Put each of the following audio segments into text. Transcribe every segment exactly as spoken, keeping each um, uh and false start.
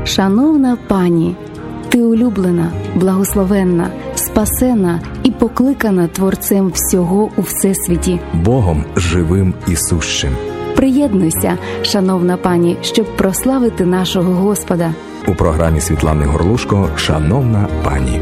Шановна пані, ти улюблена, благословенна, спасена і покликана Творцем всього у всесвіті, Богом живим і сущим. Приєднуйся, шановна пані, щоб прославити нашого Господа. У програмі Світлани Горлушко «Шановна пані».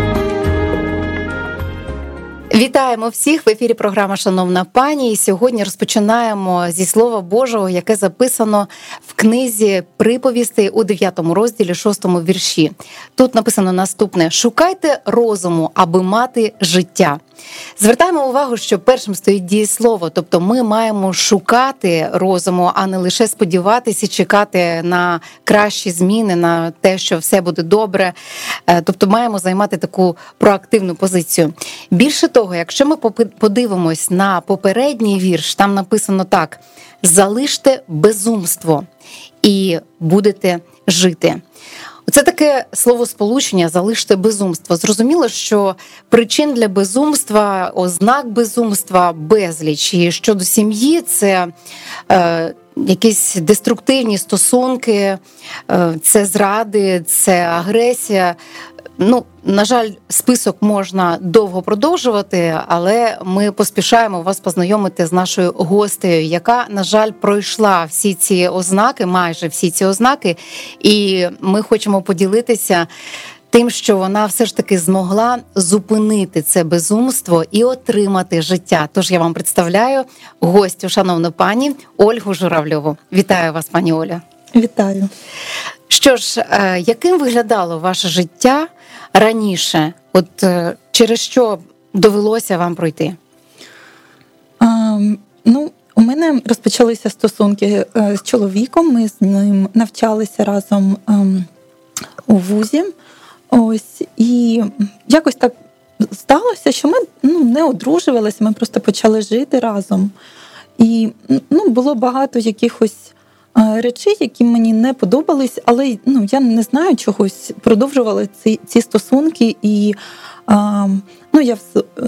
Вітаємо всіх! В ефірі програма «Шановна пані». І сьогодні розпочинаємо зі Слова Божого, яке записано в книзі «Приповістей» у дев'ятому розділі, шостому вірші. Тут написано наступне: «Шукайте розуму, аби мати життя». Звертаємо увагу, що першим стоїть дієслово, тобто ми маємо шукати розуму, а не лише сподіватися і чекати на кращі зміни, на те, що все буде добре. Тобто маємо займати таку проактивну позицію. Більше того, якщо ми подивимось на попередній вірш, там написано так: «Залиште безумство і будете жити». Це таке словосполучення «залиште безумство». Зрозуміло, що причин для безумства, ознак безумства безліч. І щодо сім'ї, це е, якісь деструктивні стосунки, е, це зради, це агресія. Ну, на жаль, список можна довго продовжувати, але ми поспішаємо вас познайомити з нашою гостею, яка, на жаль, пройшла всі ці ознаки, майже всі ці ознаки, і ми хочемо поділитися тим, що вона все ж таки змогла зупинити це безумство і отримати життя. Тож я вам представляю гостю, шановну пані Ольгу Журавльову. Вітаю вас, пані Оля. Вітаю. Що ж, яким виглядало ваше життя раніше? От через що довелося вам пройти? А, ну, у мене розпочалися стосунки з чоловіком. Ми з ним навчалися разом а, у вузі. Ось, і якось так сталося, що ми ну, не одружувалися, ми просто почали жити разом. І ну, було багато якихось речей, які мені не подобались, але ну, я не знаю чогось, продовжувала ці, ці стосунки, і а, ну, я,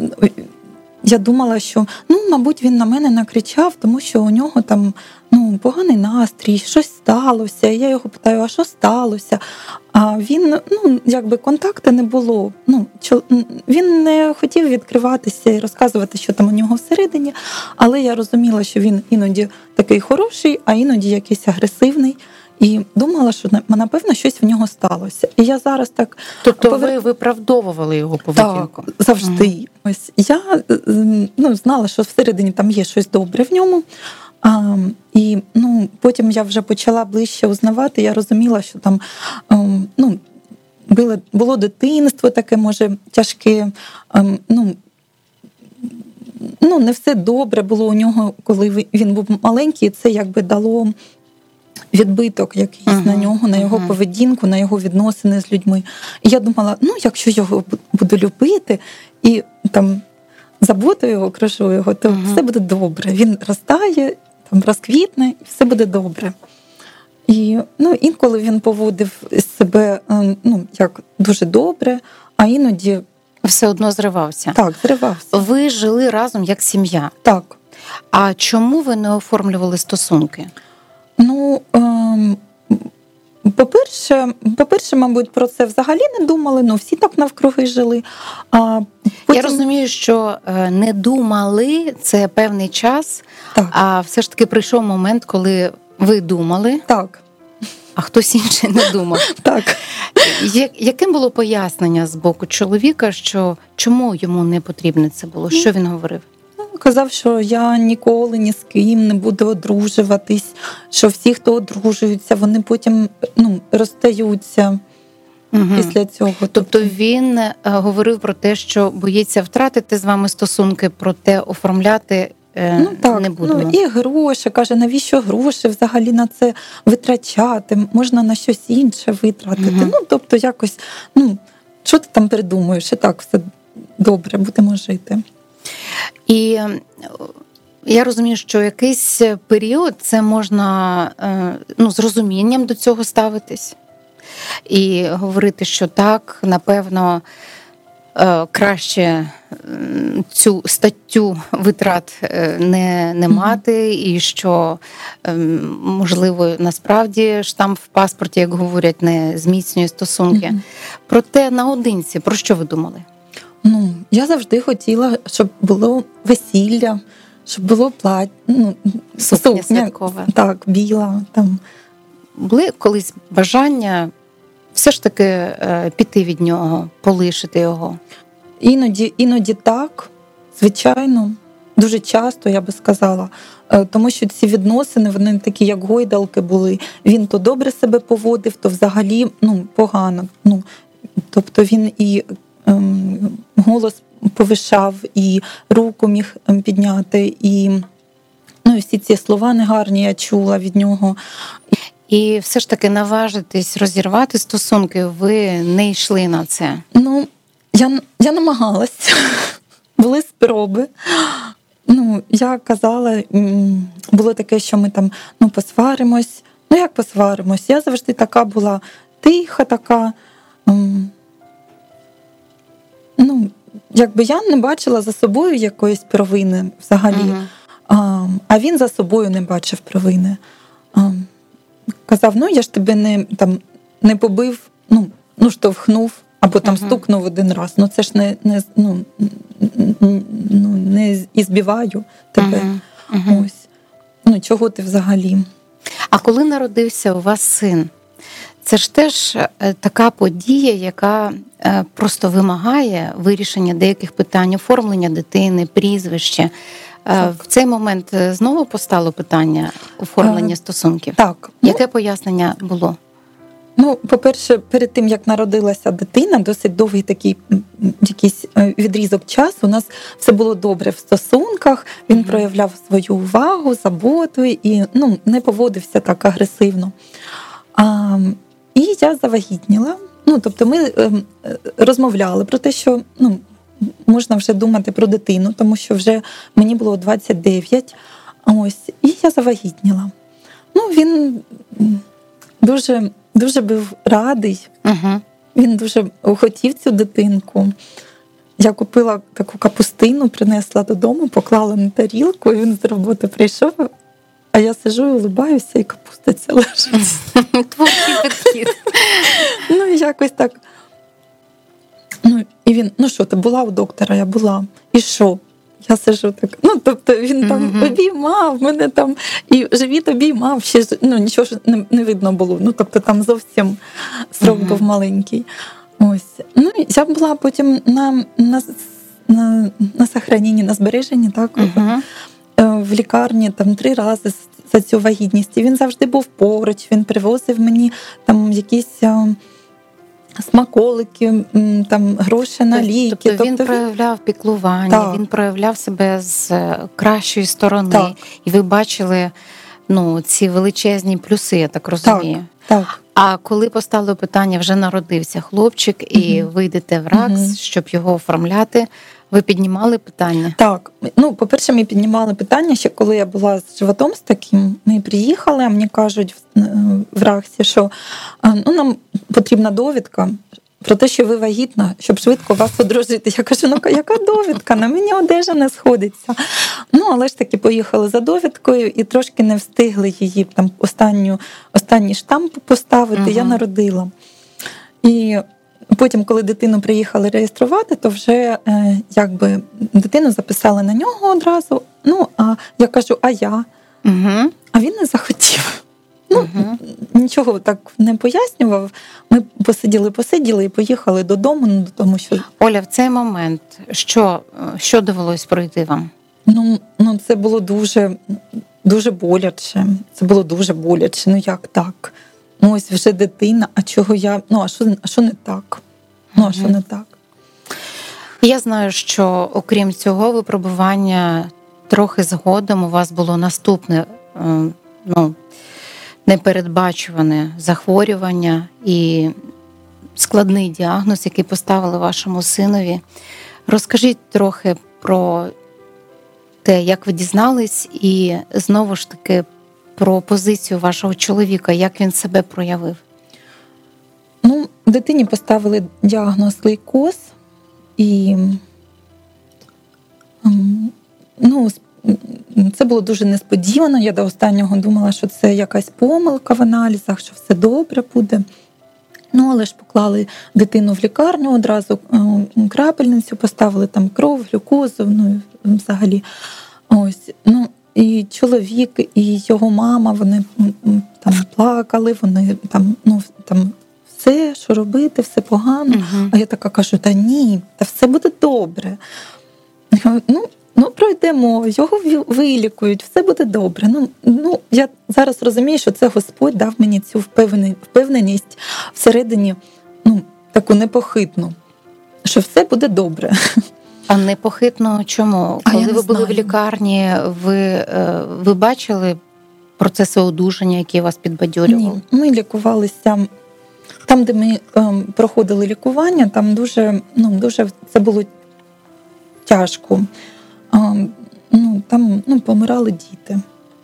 я думала, що, ну, мабуть, він на мене накричав, тому що у нього там ну, поганий настрій, щось сталося. Я його питаю, а що сталося? А він, ну, якби контакту не було. Ну, він не хотів відкриватися і розказувати, що там у нього всередині, але я розуміла, що він іноді такий хороший, а іноді якийсь агресивний. І думала, що, напевно, щось в нього сталося. І я зараз так... Тобто повер... ви виправдовували його поведінку? Так, завжди. Угу. Ось я ну, знала, що всередині там є щось добре в ньому. А, і ну, потім я вже почала ближче узнавати, я розуміла, що там um, ну, було, було дитинство таке, може, тяжке, um, ну, ну, не все добре було у нього, коли він був маленький, це якби дало відбиток якийсь uh-huh. на нього, на його uh-huh. поведінку, на його відносини з людьми. І я думала, ну, якщо його буду любити і там заботою його, окружу його, то uh-huh. все буде добре. Він ростає, там розквітне, і все буде добре. І ну, інколи він поводив себе ну, як дуже добре, а іноді... Все одно зривався. Так, зривався. Ви жили разом як сім'я. Так. А чому ви не оформлювали стосунки? Ну, ем, по-перше, по-перше, мабуть, про це взагалі не думали, ну всі так навкруги жили. А потім... Я розумію, що не думали – це певний час, так. А все ж таки прийшов момент, коли ви думали, так. А хтось інший не думав. Так. Яким було пояснення з боку чоловіка, що чому йому не потрібно це було? Що він говорив? Казав, що я ніколи ні з ким не буду одружуватись, що всі, хто одружуються, вони потім ну, розстаються угу. після цього. Тобто він говорив про те, що боїться втратити з вами стосунки, проте оформляти ну, так, не будемо. Ну, і гроші, каже, навіщо гроші взагалі на це витрачати, можна на щось інше витратити. Угу. Ну, тобто якось, ну, що ти там придумуєш, і так все добре, будемо жити. І я розумію, що якийсь період це можна ну, з розумінням до цього ставитись і говорити, що так, напевно, краще цю статтю витрат не, не мати, і що, можливо, насправді штамп в паспорті, як говорять, не зміцнює стосунки. Mm-hmm. Проте наодинці, про що ви думали? Ну, я завжди хотіла, щоб було весілля, щоб було плаття, ну, сукня святкова. Так, біла. Там. Були колись бажання все ж таки піти від нього, полишити його? Іноді, іноді так, звичайно, дуже часто, я би сказала, тому що ці відносини, вони такі, як гойдалки були. Він то добре себе поводив, то взагалі ну, погано. Ну, тобто він і ем, голос повишав, і руку міг підняти, і ну, і всі ці слова негарні я чула від нього. І все ж таки наважитись розірвати стосунки, ви не йшли на це? Ну, я, я намагалась. Були спроби. Ну, я казала, було таке, що ми там ну, посваримось. Ну, як посваримось? Я завжди така була тиха, така. Ну, якби я не бачила за собою якоїсь провини взагалі. Uh-huh. А, а він за собою не бачив провини. А, казав, ну, я ж тебе не, там, не побив, ну, ну, штовхнув, або там uh-huh. стукнув один раз. Ну, це ж не, не, ну, ну, не ізбиваю тебе. Uh-huh. Uh-huh. Ось. Ну, чого ти взагалі? А коли народився у вас син, це ж теж така подія, яка просто вимагає вирішення деяких питань, оформлення дитини, прізвище. Так. В цей момент знову постало питання оформлення стосунків? Так. Яке пояснення було? Ну, по-перше, перед тим, як народилася дитина, досить довгий такий якийсь відрізок часу, у нас все було добре в стосунках, він mm-hmm. проявляв свою увагу, заботу і ну, не поводився так агресивно. А, і я завагітніла. Ну, тобто ми е, розмовляли про те, що ну, можна вже думати про дитину, тому що вже мені було двадцять дев'ять. Ось, і я завагітніла. Ну, він дуже, дуже був радий. Uh-huh. Він дуже хотів цю дитинку. Я купила таку капустину, принесла додому, поклала на тарілку, і він з роботи прийшов, а я сижу і улибаюся, і капуста ця лежить. Творчий підхід. Ну, і якось так. Ну, і він, ну що, ти була у доктора? Я була. І що? Я сижу так. Ну, тобто він там mm-hmm. обіймав мене там, і живіт обіймав, ще ну, нічого ж не, не видно було. Ну, тобто там зовсім срок mm-hmm. був маленький. Ось. Ну, я була потім на, на, на, на сохраненні, на збереженні, так, mm-hmm. в лікарні там три рази за цю вагітність. І він завжди був поруч, він привозив мені там якісь смаколики, там гроші на ліки. Тобто, тобто він проявляв піклування, так. він проявляв себе з кращої сторони. Так. І ви бачили ну, ці величезні плюси, я так розумію. Так, так. А коли постало питання, вже народився хлопчик, і угу. ви йдете в РАКС, угу. щоб його оформляти, ви піднімали питання? Так. Ну, по-перше, ми піднімали питання, ще коли я була з животом з таким. Ми приїхали, а мені кажуть в РАКСі, що ну, нам потрібна довідка про те, що ви вагітна, щоб швидко вас одружити. Я кажу, ну яка довідка? На мені одежа не сходиться. Ну, але ж таки поїхали за довідкою і трошки не встигли її там останню, останній штамп поставити. Угу. Я народила. І потім, коли дитину приїхали реєструвати, то вже е, якби дитину записали на нього одразу. Ну, а я кажу, а я? Угу. А він не захотів. Ну, угу. Нічого так не пояснював. Ми посиділи, посиділи і поїхали додому. Ну, тому що... Оля, в цей момент що, що довелось пройти вам? Ну, ну, це було дуже, дуже боляче. Це було дуже боляче. Ну, як так? Ну, ось вже дитина, а чого я... Ну, а що, а що не так? Ну, а що не так? Я знаю, що, окрім цього випробування, трохи згодом у вас було наступне, ну, непередбачуване захворювання і складний діагноз, який поставили вашому синові. Розкажіть трохи про те, як ви дізнались, і знову ж таки про позицію вашого чоловіка, як він себе проявив. Ну, дитині поставили діагноз лейкоз, і ну, це було дуже несподівано. Я до останнього думала, що це якась помилка в аналізах, що все добре буде. Ну, але ж поклали дитину в лікарню, одразу крапельницю, поставили там кров, глюкозу, ну, взагалі. Ось, ну, і чоловік, і його мама, вони там плакали, вони там, ну, там все, що робити, все погано. Uh-huh. А я така кажу, та ні, та все буде добре. Ну, ну пройдемо, його вилікують, все буде добре. Ну, ну, я зараз розумію, що це Господь дав мені цю впевненість всередині, ну, таку непохитну, що все буде добре. А непохитно чому? А Коли ви були знаю. в лікарні, ви, ви бачили процеси одужання, які вас підбадьорювали? Ні, ми лікувалися там, де ми ем, проходили лікування, там дуже, ну, дуже це було тяжко. Ем, ну, там ну, помирали діти.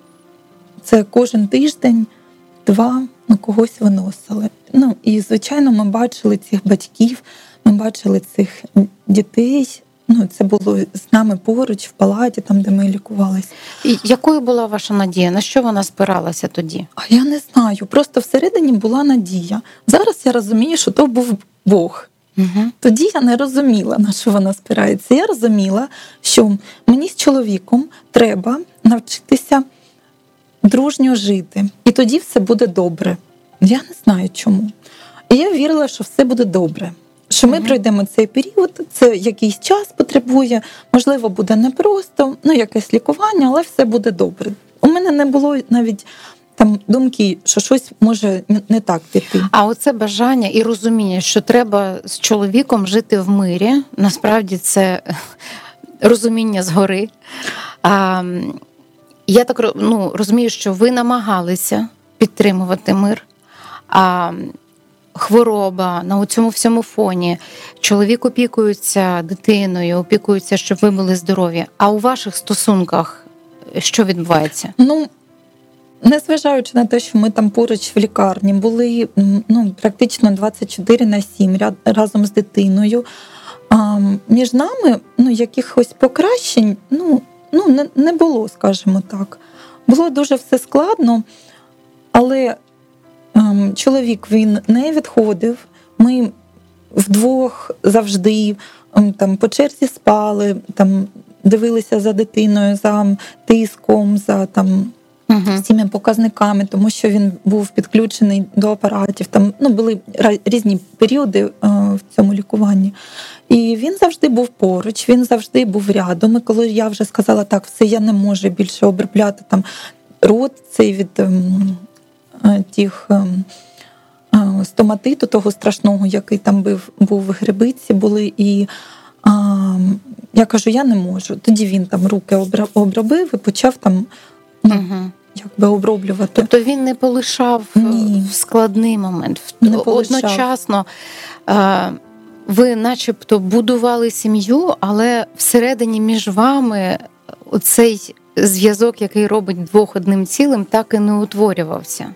Це кожен тиждень, два, ну, когось виносили. Ну, і, звичайно, ми бачили цих батьків, ми бачили цих дітей. Ну, це було з нами поруч, в палаті, там, де ми лікувалися. І якою була ваша надія? На що вона спиралася тоді? А я не знаю. Просто всередині була надія. Зараз я розумію, що то був Бог. Угу. Тоді я не розуміла, на що вона спирається. Я розуміла, що мені з чоловіком треба навчитися дружньо жити. І тоді все буде добре. Я не знаю чому. І я вірила, що все буде добре. Що ми mm-hmm. пройдемо цей період, це якийсь час потребує, можливо, буде непросто, ну, якесь лікування, але все буде добре. У мене не було навіть там думки, що щось може не так піти. А оце бажання і розуміння, що треба з чоловіком жити в мирі, насправді це розуміння згори. А, я так ну, розумію, що ви намагалися підтримувати мир, а хвороба на цьому всьому фоні. Чоловік опікується дитиною, опікується, щоб ви були здорові. А у ваших стосунках що відбувається? Ну, незважаючи на те, що ми там поруч в лікарні були ну, практично двадцять чотири на сім разом з дитиною, а, між нами ну, якихось покращень ну, ну, не, не було, скажімо так. Було дуже все складно, але чоловік, він не відходив, ми вдвох завжди там, по черзі спали, там, дивилися за дитиною, за тиском, за там, uh-huh. всіми показниками, тому що він був підключений до апаратів. Там, ну, були різні періоди е, в цьому лікуванні. І він завжди був поруч, він завжди був рядом. І коли я вже сказала, так, все, я не можу більше обробляти там, рот цей від... Е, тих стоматиту, того страшного, який там був, був в грибиці, були. І а, я кажу, я не можу. Тоді він там руки обробив і почав там ну, угу. якби оброблювати. Тобто він не полишав Ні. в складний момент. Не полишав. Одночасно а, ви начебто будували сім'ю, але всередині між вами оцей зв'язок, який робить двох одним цілим, так і не утворювався.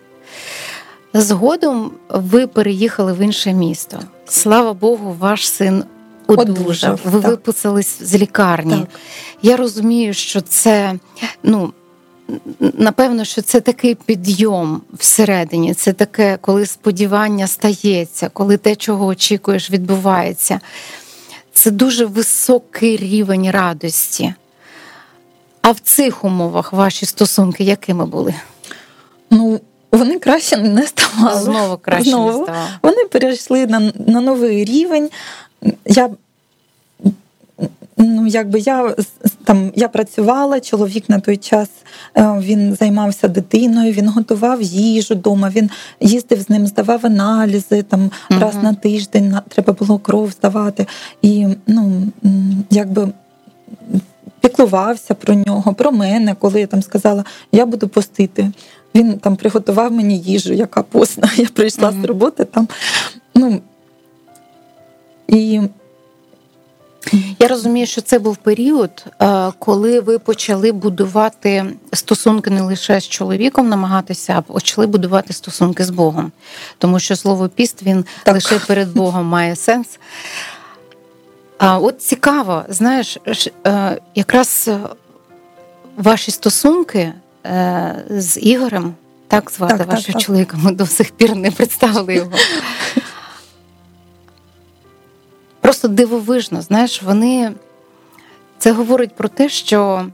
Згодом ви переїхали в інше місто. Слава Богу, ваш син одужав. Ви так. виписались з лікарні. Так. Я розумію, що це, ну, напевно, що це такий підйом всередині. Це таке, коли сподівання стається, коли те, чого очікуєш, відбувається. Це дуже високий рівень радості. А в цих умовах ваші стосунки якими були? Ну, вони краще не ставали. Знову краще Знову. не ставали. Вони перейшли на, на новий рівень. Я, ну, якби я, там, я працювала, чоловік на той час, він займався дитиною, він готував їжу вдома, він їздив з ним, здавав аналізи, там, угу. раз на тиждень треба було кров здавати. І, ну, якби... піклувався про нього, про мене, коли я там сказала, я буду постити. Він там приготував мені їжу, яка постна. Я прийшла mm-hmm. з роботи там. Ну, і... Я розумію, що це був період, коли ви почали будувати стосунки не лише з чоловіком, намагатися, а почали будувати стосунки з Богом. Тому що слово піст, він так. лише перед Богом має сенс. А от цікаво, знаєш, якраз ваші стосунки з Ігорем, так звати так, вашого так, так. чоловіка, ми до сих пір не представили його. Просто дивовижно, знаєш, вони, це говорить про те, що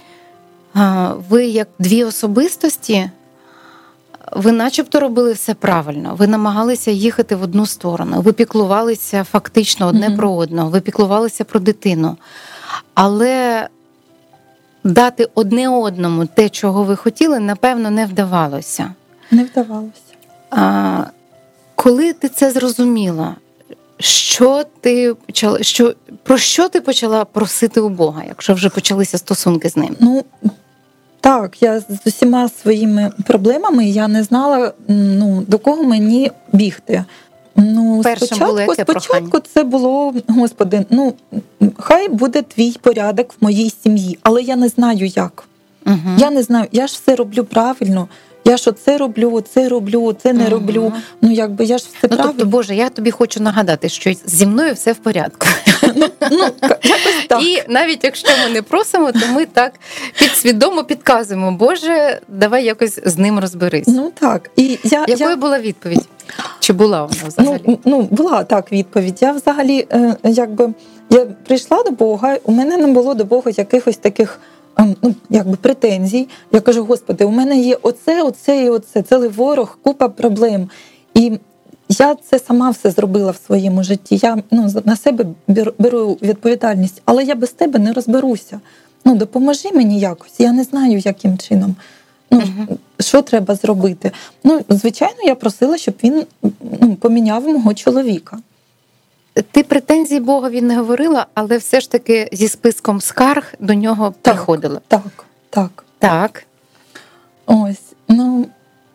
ви як дві особистості, ви начебто робили все правильно, ви намагалися їхати в одну сторону, ви піклувалися фактично одне mm-hmm. про одного, ви піклувалися про дитину. Але дати одне одному те, чого ви хотіли, напевно, не вдавалося. Не вдавалося. А, коли ти це зрозуміла, що ти почала, що, про що ти почала просити у Бога, якщо вже почалися стосунки з ним? Ну, так, я з усіма своїми проблемами, я не знала, ну, до кого мені бігти. Ну, Першим спочатку, було яке спочатку прохання? Це було, Господи, ну, хай буде твій порядок в моїй сім'ї, але я не знаю як. Угу. Я не знаю, я ж все роблю правильно. Я ж оце роблю, оце роблю, оце не угу. роблю. Ну, якби я ж все ну, правильно. Тобто, Боже, я тобі хочу нагадати, що зі мною все в порядку. Ну, ну якось так. І навіть якщо ми не просимо, то ми так підсвідомо підказуємо, Боже, давай якось з ним розберись. Ну, так. І я, Якою я... була відповідь? Чи була вона взагалі? Ну, ну, була так відповідь. Я взагалі, е, якби, я прийшла до Бога, у мене не було до Бога якихось таких, е, ну, якби, претензій. Я кажу, Господи, у мене є оце, оце і оце, цілий ворог, купа проблем. І я це сама все зробила в своєму житті. Я, ну, на себе беру відповідальність, але я без тебе не розберуся. Ну, допоможи мені якось, я не знаю, яким чином. Ну, uh-huh. Що треба зробити? Ну, звичайно, я просила, щоб він, ну, поміняв мого чоловіка. Ти претензій Богові не говорила, але все ж таки зі списком скарг до нього так, приходила. Так, так. Так. Ось, ну,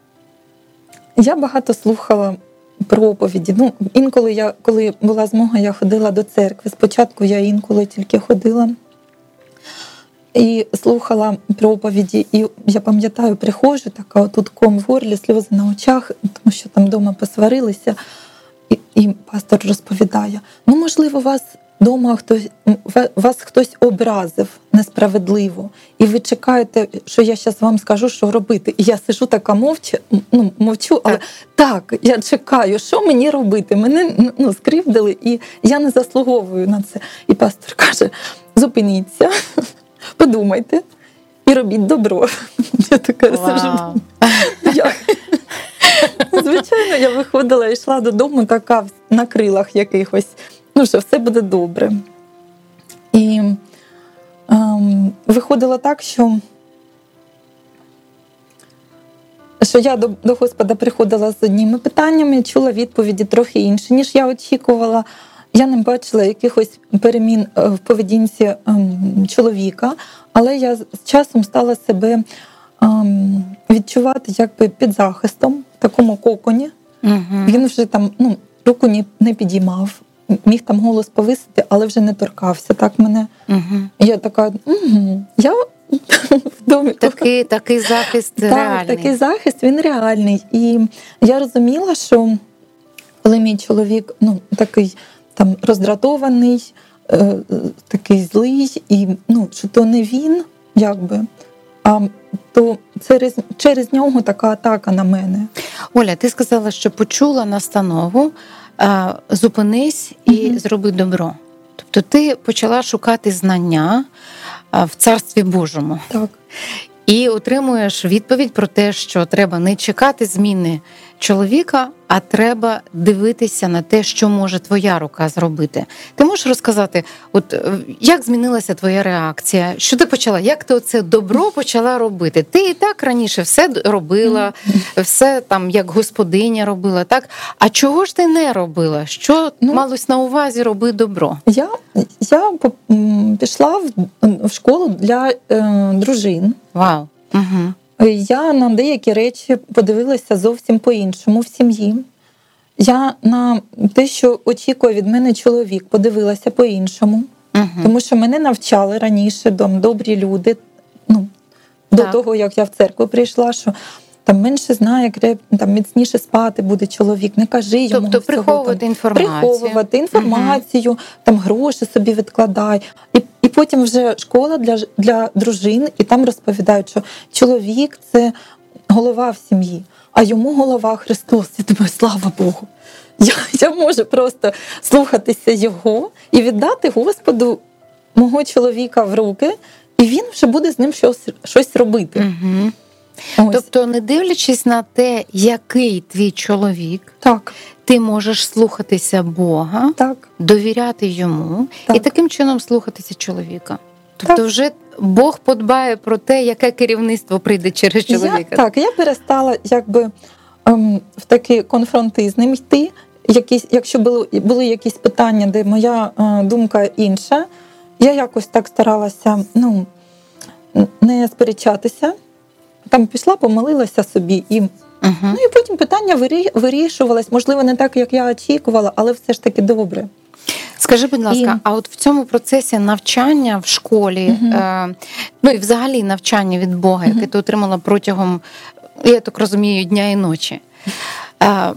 я багато слухала проповіді. Ну, інколи я, коли була змога, я ходила до церкви. Спочатку я інколи тільки ходила. І слухала проповіді, і я пам'ятаю, приходжу, така тут ком в горлі, сльози на очах, тому що там вдома посварилися, і, і пастор розповідає, ну, можливо, вас вдома хтось, вас хтось образив несправедливо, і ви чекаєте, що я зараз вам скажу, що робити. І я сижу така мовча, ну, мовчу, але так. так, я чекаю, що мені робити? Мене, ну, скривдили, і я не заслуговую на це. І пастор каже, зупиніться, подумайте і робіть добро. Я така сижу. Я... Звичайно, я виходила і йшла додому така на крилах якихось, ну що, все буде добре. І ем, виходило так, що, що я до, до Господа приходила з одніми питаннями, чула відповіді трохи інші, ніж я очікувала. Я не бачила якихось перемін в поведінці ем, чоловіка, але я з часом стала себе ем, відчувати якби під захистом, в такому коконі. Угу. Він вже там, ну, руку не, не підіймав, міг там голос повисити, але вже не торкався. Так мене. Угу. Я така, угу, я в домі. Такий, такий захист так, реальний. Так, такий захист, він реальний. І я розуміла, що коли мій чоловік, ну, такий там роздратований, е, такий злий, і, ну, що то не він, якби, а то через, через нього така атака на мене. Оля, ти сказала, що почула настанову, а, зупинись і mm-hmm. зроби добро. Тобто ти почала шукати знання а, в Царстві Божому. Так. І отримуєш відповідь про те, що треба не чекати зміни чоловіка, а треба дивитися на те, що може твоя рука зробити. Ти можеш розказати, от як змінилася твоя реакція? Що ти почала? Як ти оце добро почала робити? Ти і так раніше все робила, все там як господиня робила, так? А чого ж ти не робила? Що ну, малось на увазі роби добро? Я, я пішла в, в школу для е, дружин. Вау. Угу. Я на деякі речі подивилася зовсім по-іншому в сім'ї. Я на те, що очікує від мене чоловік, подивилася по-іншому. Угу. Тому що мене навчали раніше, добрі люди, ну, до того, як я в церкву прийшла, що там менше знає, там міцніше спати буде чоловік, не кажи йому. Тобто приховувати там, інформацію. Приховувати інформацію, угу. там гроші собі відкладай. І, і потім вже школа для, для дружин, і там розповідають, що чоловік – це голова в сім'ї, а йому голова Христос. Я думаю, слава Богу. Я, я можу просто слухатися його і віддати Господу мого чоловіка в руки, і він вже буде з ним щось, щось робити. Угу. Тобто, не дивлячись на те, який твій чоловік, так. ти можеш слухатися Бога, так. довіряти йому так. і таким чином слухатися чоловіка. Тобто так. вже Бог подбає про те, яке керівництво прийде через чоловіка. Я, так, я перестала якби ем, в такий конфронтизм йти. Якісь, якщо були, були якісь питання, де моя е, думка інша, я якось так старалася ну, не сперечатися. Там пішла, помолилася собі. І, uh-huh. ну, і потім питання вирішувалось, можливо, не так, як я очікувала, але все ж таки добре. Скажи, будь ласка, і... а от в цьому процесі навчання в школі, uh-huh. е, ну і взагалі навчання від Бога, яке uh-huh. ти отримала протягом, я так розумію, дня і ночі, е,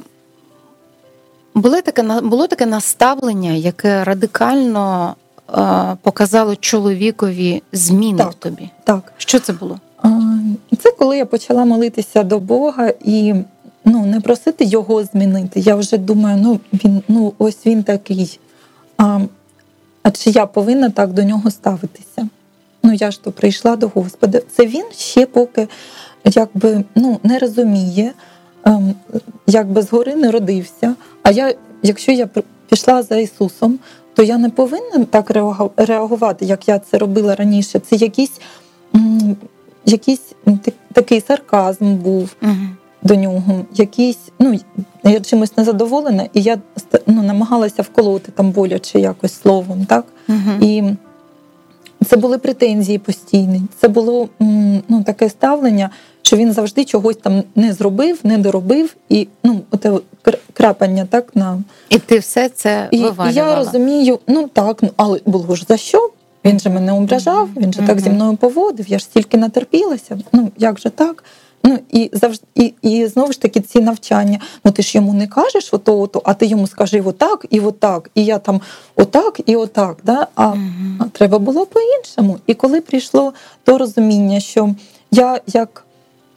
було таке, було таке наставлення, яке радикально е, показало чоловікові зміни так, в тобі? Так. Що це було? Це коли я почала молитися до Бога і ну, не просити його змінити. Я вже думаю, ну він ну ось він такий. А, а чи я повинна так до нього ставитися? Ну я ж то прийшла до Господа. Це він ще поки якби ну не розуміє, ем, якби згори не родився. А я, якщо я пішла за Ісусом, то я не повинна так реагувати, як я це робила раніше. Це якісь м- Якийсь такий сарказм був uh-huh. до нього, якийсь, ну, я чимось незадоволена, і я ну, намагалася вколоти там боляче якось словом, так? Uh-huh. І це були претензії постійні, це було ну, таке ставлення, що він завжди чогось там не зробив, не доробив, і ну, оте крапання, так, на... І ти все це вивалювала. І я розумію, ну так, але було ж за що? Він же мене ображав, він же mm-hmm. так зі мною поводив, я ж стільки натерпілася, ну як же так? Ну і завжди і, і знову ж таки ці навчання. Ну ти ж йому не кажеш ото, ото, а ти йому скажи отак і отак, і я там отак і отак. Да? А, mm-hmm. а треба було по-іншому. І коли прийшло то розуміння, що я як,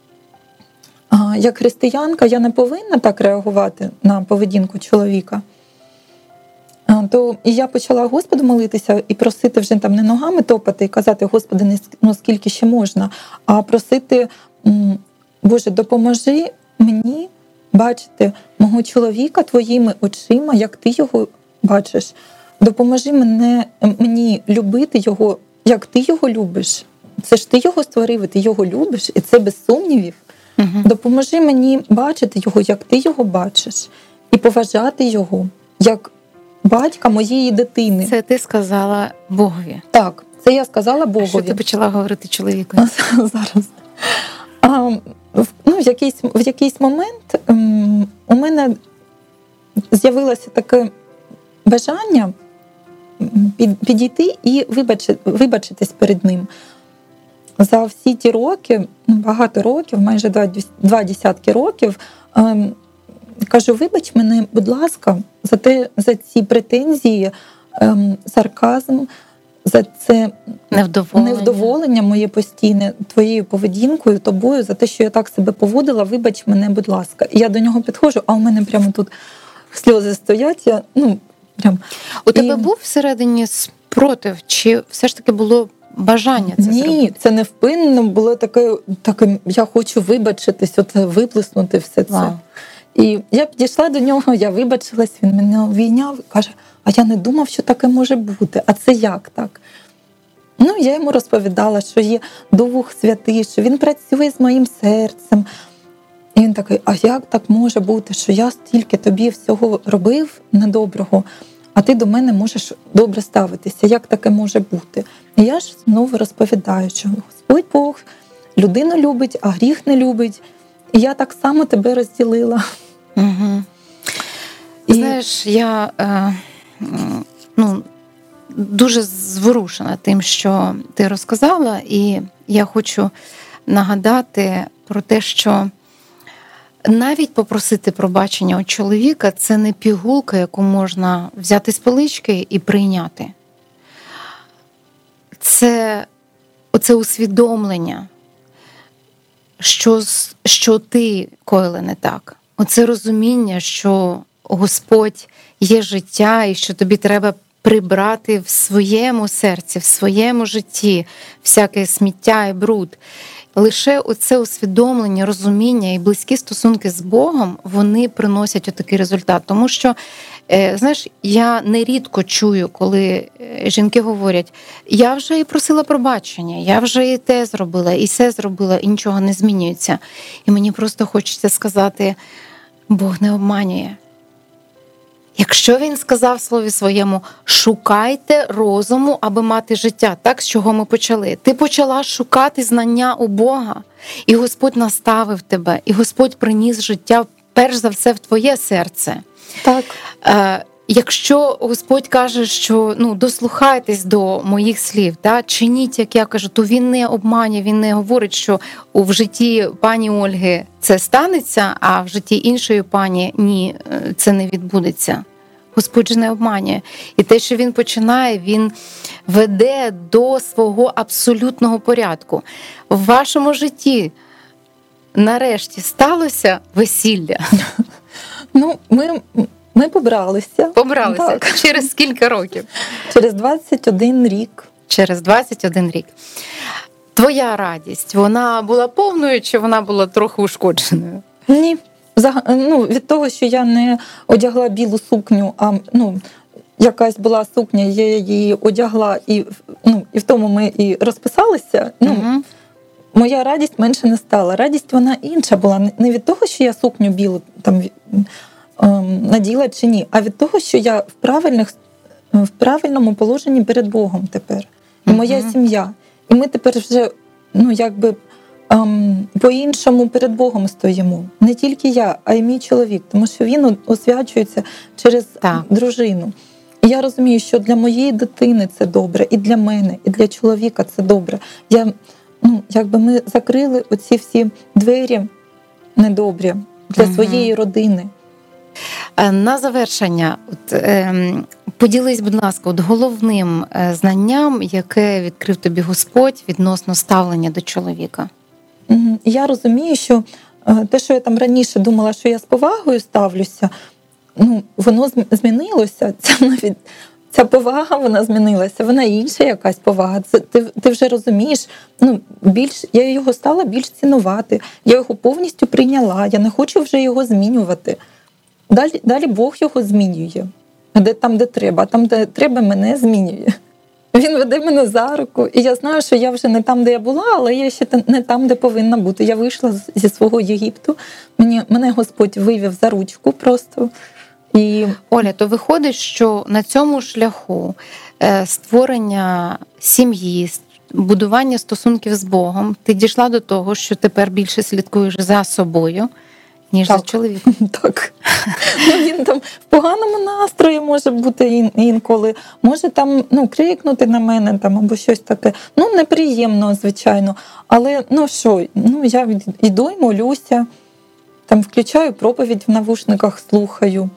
а, як християнка, я не повинна так реагувати на поведінку чоловіка. То і я почала Господу молитися і просити вже там не ногами топати і казати, Господи, не ну, скільки ще можна, а просити, Боже, допоможи мені бачити мого чоловіка твоїми очима, як ти його бачиш. Допоможи мене, мені любити його, як ти його любиш. Це ж ти його створив, і ти його любиш, і це без сумнівів. Угу. Допоможи мені бачити його, як ти його бачиш, і поважати його, як батька моєї дитини. Це ти сказала Богові? Так, це я сказала Богові. А що ти почала говорити чоловіку? Зараз. А, ну, в, якийсь, в якийсь момент ем, у мене з'явилося таке бажання під, підійти і вибачи, вибачитись перед ним. За всі ті роки, багато років, майже два, два десятки років, ем, кажу, вибач мене, будь ласка, за те, за ці претензії, ем, сарказм, за це невдоволення. невдоволення моє постійне твоєю поведінкою, тобою, за те, що я так себе поводила, вибач мене, будь ласка. І я до нього підходжу, а у мене прямо тут сльози стоять. Я, ну, прям. У І... тебе був всередині спротив, чи все ж таки було бажання це Ні, зробити? Ні, це невпинно було таке, таке, я хочу вибачитись, оце виплеснути все це. Вау. І я підійшла до нього, я вибачилась, він мене обійняв і каже, а я не думав, що таке може бути, а це як так? Ну, я йому розповідала, що є Дух Святий, що він працює з моїм серцем. І він такий, а як так може бути, що я стільки тобі всього робив недоброго, а ти до мене можеш добре ставитися, як таке може бути? І я ж знову розповідаю, що Господь Бог людину любить, а гріх не любить. І я так само тебе розділила. Угу. І... Знаєш, я е, ну, дуже зворушена тим, що ти розказала, і я хочу нагадати про те, що навіть попросити пробачення у чоловіка – це не пігулка, яку можна взяти з полички і прийняти. Це оце усвідомлення, що, що ти коїла не так. Оце розуміння, що Господь є життя і що тобі треба прибрати в своєму серці, в своєму житті всяке сміття і бруд. Лише оце усвідомлення, розуміння і близькі стосунки з Богом, вони приносять отакий результат. Тому що, знаєш, я нерідко чую, коли жінки говорять, я вже і просила пробачення, я вже і те зробила, і все зробила, і нічого не змінюється. І мені просто хочеться сказати, Бог не обманює. Якщо він сказав в слові своєму, шукайте розуму, аби мати життя, так, з чого ми почали. Ти почала шукати знання у Бога, і Господь наставив тебе, і Господь приніс життя, перш за все, в твоє серце. Так. Е, якщо Господь каже, що ну, дослухайтесь до моїх слів, та, чиніть, як я кажу, то він не обманює, він не говорить, що в житті пані Ольги це станеться, а в житті іншої пані ні, це не відбудеться. Господь же не обманює. І те, що він починає, він веде до свого абсолютного порядку. В вашому житті нарешті сталося весілля. Ну, ми... Ми побралися. Побралися. Так. Через скільки років? Через двадцять один рік. Через двадцять один рік. Твоя радість, вона була повною чи вона була трохи ушкодженою? Ні. Ну, від того, що я не одягла білу сукню, а ну, якась була сукня, я її одягла, і, ну, і в тому ми і розписалися. Ну, угу. Моя радість менше не стала. Радість вона інша була. Не від того, що я сукню білу там наділа чи ні, а від того, що я в правильних, в правильному положенні перед Богом тепер. І моя uh-huh. сім'я. І ми тепер вже, ну, якби ем, по-іншому перед Богом стоїмо. Не тільки я, а й мій чоловік, тому що він освячується через так. дружину. І я розумію, що для моєї дитини це добре, і для мене, і для чоловіка це добре. Я, ну, якби ми закрили оці всі двері недобрі для uh-huh. своєї родини. На завершення, от, е, поділись, будь ласка, от головним знанням, яке відкрив тобі Господь відносно ставлення до чоловіка. Я розумію, що те, що я там раніше думала, що я з повагою ставлюся, ну, воно змінилося. Це навіть ця повага, вона змінилася, вона інша якась повага. Це ти, ти вже розумієш, ну, більш я його стала більш цінувати. Я його повністю прийняла. Я не хочу вже його змінювати. Далі, далі Бог його змінює, де, там, де треба, а там, де треба, мене змінює. Він веде мене за руку, і я знаю, що я вже не там, де я була, але я ще не там, де повинна бути. Я вийшла зі свого Єгипту, мені, мене Господь вивів за ручку просто. І... Оля, то виходить, що на цьому шляху створення сім'ї, будування стосунків з Богом, ти дійшла до того, що тепер більше слідкуєш за собою, ніж так. за чоловіком. Так. Ну, він там в поганому настрої може бути інколи. Може там, ну, крикнути на мене там, або щось таке. Ну, неприємно, звичайно. Але, ну що, ну, я йду і молюся, там, включаю проповідь в навушниках, слухаю.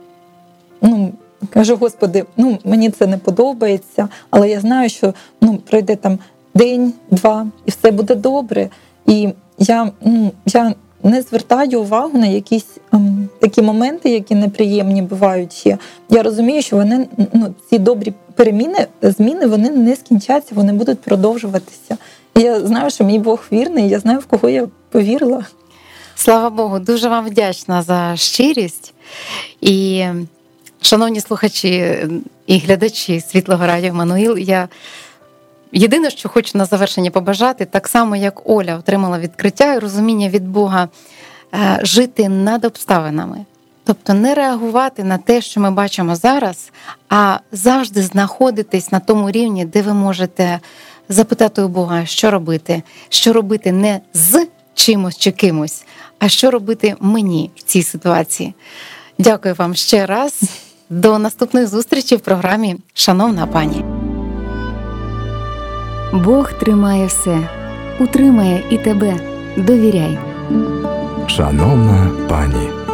Ну, кажу, Господи, ну, мені це не подобається, але я знаю, що, ну, пройде там день, два, і все буде добре. І я, ну, я не звертаю увагу на якісь ем, такі моменти, які неприємні бувають ще. Я розумію, що вони, ну, ці добрі переміни, зміни, вони не скінчаться, вони будуть продовжуватися. І я знаю, що мій Бог вірний, я знаю, в кого я повірила. Слава Богу, дуже вам вдячна за щирість. І, шановні слухачі і глядачі Світлого Радіо Еммануїл, я єдине, що хочу на завершення побажати, так само, як Оля отримала відкриття і розуміння від Бога, жити над обставинами. Тобто не реагувати на те, що ми бачимо зараз, а завжди знаходитись на тому рівні, де ви можете запитати у Бога, що робити. Що робити не з чимось чи кимось, а що робити мені в цій ситуації. Дякую вам ще раз. До наступних зустрічей в програмі «Шановна пані». Бог тримає все, утримає і тебе. Довіряй. Шановна пані.